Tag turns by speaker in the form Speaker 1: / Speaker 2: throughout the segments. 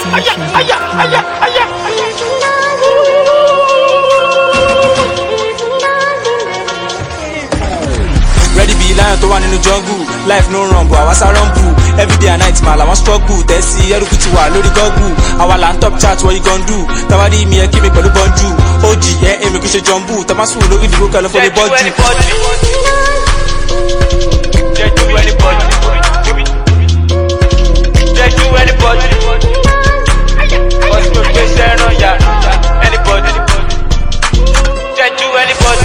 Speaker 1: Ready be lion to one in the jungle. Life no rumble, I was a rumble. Every day and night, man, I want struggle. Tessie, every kuti wa lori google. Our land top chat, what you gon' do? Tawadi me, keep me pelu bonju. OG, yeah, me kushe jumbo. Tamasu, no if you go call for the body.
Speaker 2: Just do anybody. Just do anybody. What's your face on ya? Anybody. Just do anybody.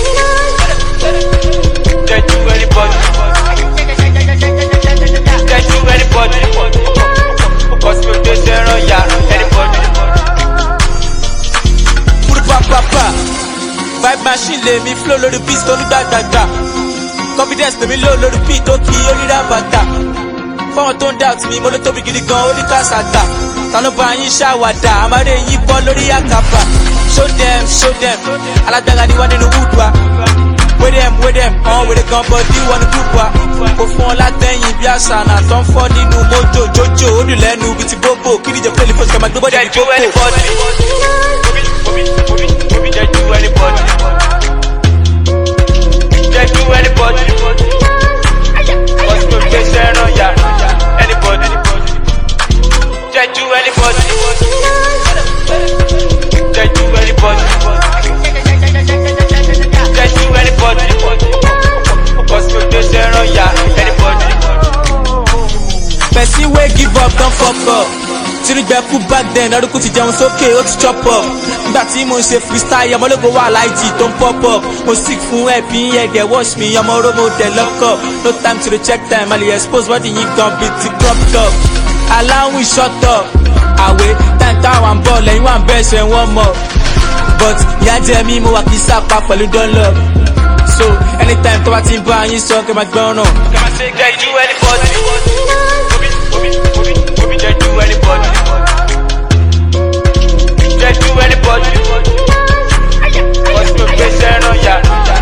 Speaker 2: Just do anybody. Just do anybody. What's your face on ya? Anybody.
Speaker 1: Papa, vibe machine let me flow load the beat, don't da. Confidence let me low load the beat, okay, only that bata. Phone don't doubt me, mo lo to be gidi gan, only kasata. Tano ba yin shawada, amare yin ball lórí akapa. Show them. Aladaga ni one in the wood wa. With them, on with the gun body one group wa. Ko fún la tẹ̀yìn bí àṣà na ton fo nínú mojo jojo, ó dùn lẹ́nu bí ti bobo, kiri je play the post kama nobody be popo.
Speaker 2: Just do anybody. Just do anybody. What's your face on ya? Anybody. Just do anybody. Just do anybody. Just do anybody. What's your face on ya? Anybody.
Speaker 1: Person wey give up, don't fuck up. Tirigbeku back then, ọdún kù ti jẹun sókè, ó ti chop up. Nígbà tí mo ń ṣe freestyle, ọmọ ológo wà láìjì tó ń pop up. Mo sick fún ẹ̀pín ẹ̀gẹ̀ wash me, ọmọ oró mo dẹ̀ lọ́kọ̀. No time to dey check time, I dey expose body yín gan bí ti crop top. Aláwìn shut up, àwẹ̀ time táwa ń bọ̀ lẹ́yìn wà ń bẹ́ẹ̀ ṣe wọ́n mọ̀. But ìyá jẹ mí, mo wà kí sápá pẹ̀lú Dunlop. So anytime tó bá ti ń bá yín sọ, kẹ́ máa gbọ́ràn.
Speaker 2: Just do anybody. Just do anybody. Just do anybody. What's your face on ya?